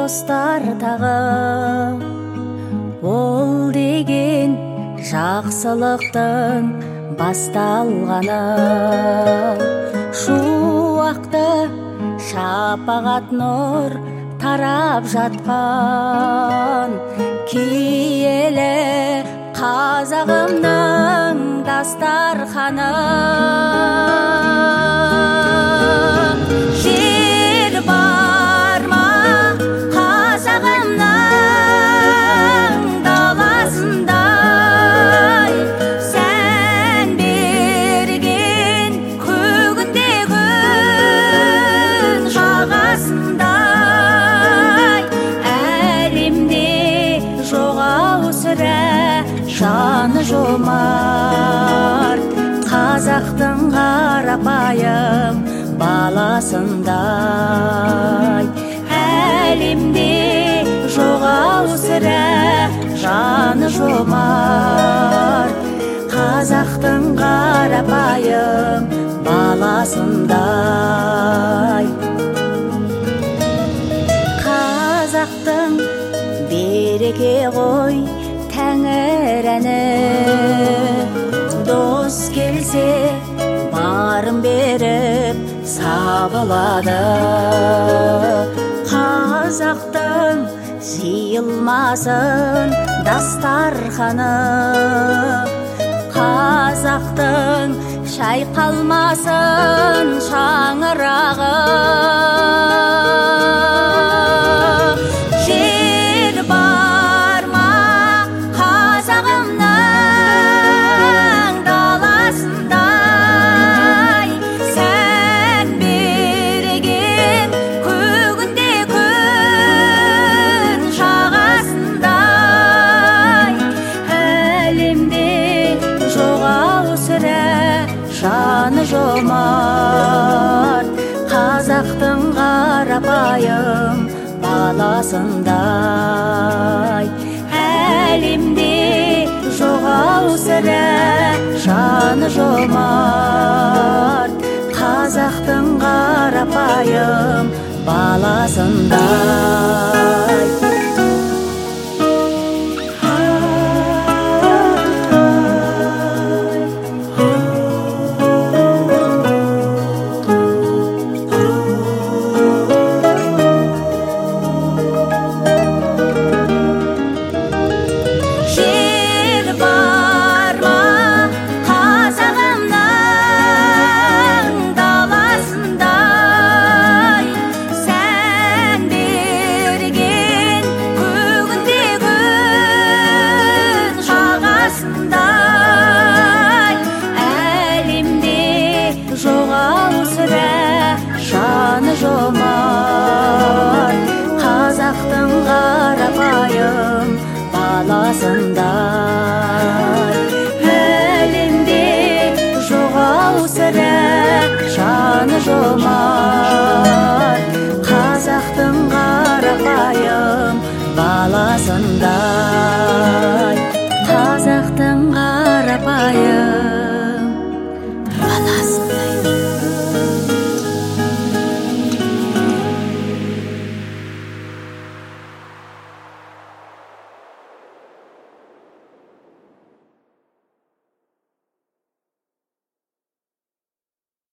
достар тағы, ол деген жақсылықтың басталғаны. Шуақты шапағат нұр тарап жатқан, киелі қазағымның дастарханы. Жер бар ма қазағымның даласындай, сән берген көгінде күн жағасындай. Әлемде жоқ-ау сірә жаны жомарт, қазақтың қарапайым баласындай. Әлемде жоқ-ау сірә жаны жомарт, қазақтың қарапайым баласындай. Қазақтың береке ғой Тәңір әні, дос келсе барын беріп сабылады. Қазақтың жиылмасын дастарханы, қазақтың шайқалмасын шаңырағы. Жер бар ма қазағымның даласындай, сән берген көгінде күн жағасындай. Әлемде жоқ-ау сірә жаны жомарт, қазақтың қарапайым баласындай. Әлемде жоқ-ау сірә жаны жомарт, қазақтың қарапайым баласындай. Жаны жомарт, қазақтың қарапайым баласындай. Әлемде жоқ-ау сірә жаны жомарт, қазақтың қарапайым баласындай.